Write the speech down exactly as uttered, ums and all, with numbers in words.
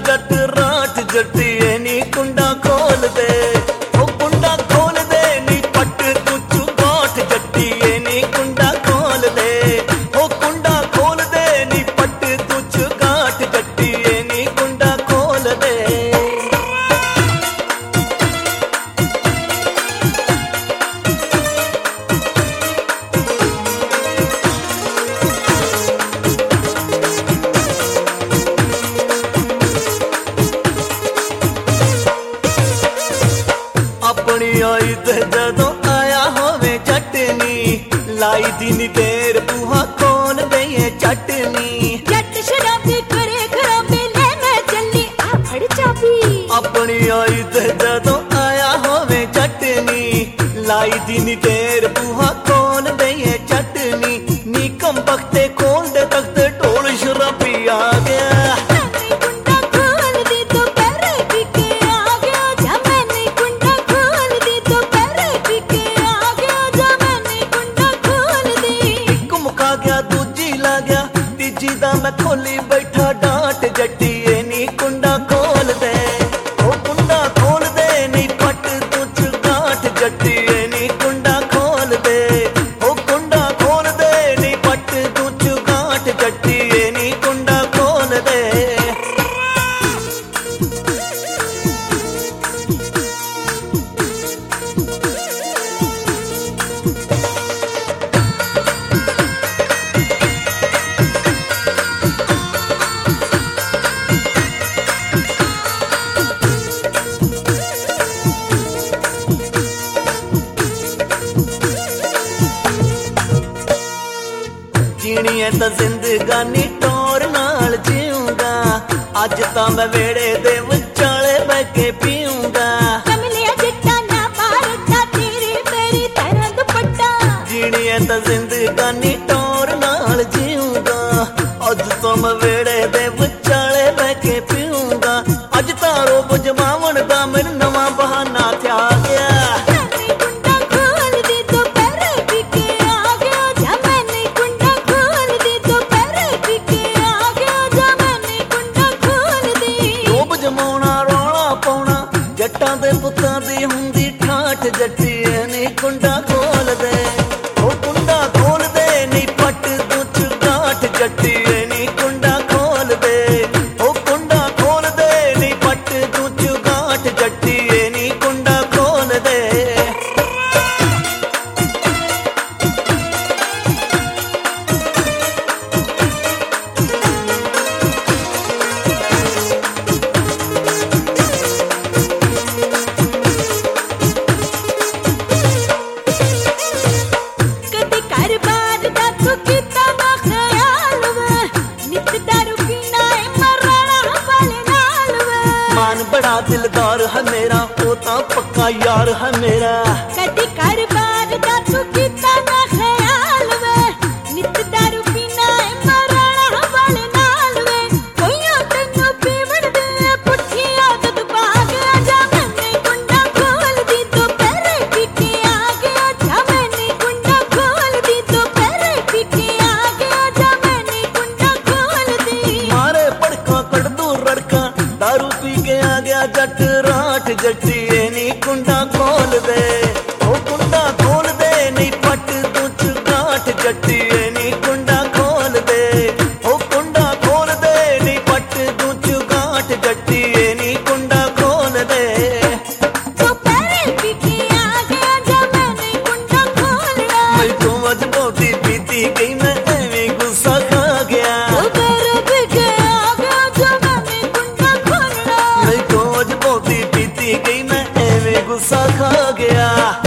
जट राठ जट्टी नी कुंडा खोल दे, ओ कुंडा खोल दे नी पट तुझ गाठ जट्टी नी कुंडा खोल दे, ओ कुंडा खोल दे नी पट तुझ गाठ जट्टी नी कुंडा खोल दे। अपनी आई ते जदों आया होवे चटनी, लाई दिन देर बूहा खोल दे चटनी। जट शराबी करे खराबे ले मैं चली आ फड़ चाबी। अपनी आई ते जदों आया होवे चटनी, लाई दिन देर बूहा खोल दे चटनी। नी कम बख्ते खोल दे तख्ते टोल शराबी आ गया। मैं खोली बैठा डांट जट्टी नी कुंडा खोल दे, ओ कुंडा खोल दे नी पट तुझ गांठ जट्टी नी कुंडा खोल दे, ओ कुंडा खोल दे नी पट तुझ गांठ जट्टी नी कुंडा खोल दे। जीनी है तो जिंदगानी टोर नाल जीऊंगा, अज तो मैं वेड़े दे विचाले बह के पीऊंगा। कमलिया चिट्टा ना पारदा तेरी मेरी तरह दुपट्टा। जीनी है तो जिंदगानी टोर नाल जीऊंगा, अज तो मैं वेड़े दे विचाले बह के पीऊंगा। अज तारो बुझमावन दा मेरे नवा बहाना थया गया। जट्टां दे पुत्तां दी हुंदी ठाठ जट्टी नी कुंडा खोल दे, ओ कुंडा खोल दे नी पट तुझ गांठ जट्टी नी कुंडा खोल दे, ओ कुंडा खोल दे नी पट तुझ गांठ जट्टी नी कुंडा खोल दे। बड़ा दिलदार है मेरा, वो तो पक्का यार है मेरा। कदी कर बार दा तू कीता ना ख्याल वे, नित दारू पीना है मराना वाले नाल वे। कोइया तन्नू पीवण दे पुठी आदत पा गया, जा मैंने कुंडा खोल दी तो पैरे पीके आ गया। जा मैंने कुंडा खोल दी तो पैरे पीके आ गया। जा मैंने कुंडा खोल दी। मारे पड़का कड़ दू रड़का दारू पी के आ गया जट राठ जट्टी नी कुंडा खोल दे, ओ कुंडा खोल दे नी पट तुझ गांठ जट्टी नी कुंडा खोल दे, ओ कुंडा खोल दे नी पट तुझ गांठ जट्टी नी कुंडा खोल दे। तो पैरे पीके आ गया, जा मैंने कुंडा खोलना। मैं तो अज बहुती पीती गई, मैं एवें गुस्सा खा गया। तो पैरे पीके आ गया, जा मैंने कुंडा खोलना। मैं तो अज बहुती पीती गई, मैं एवें गुस्सा खा गया।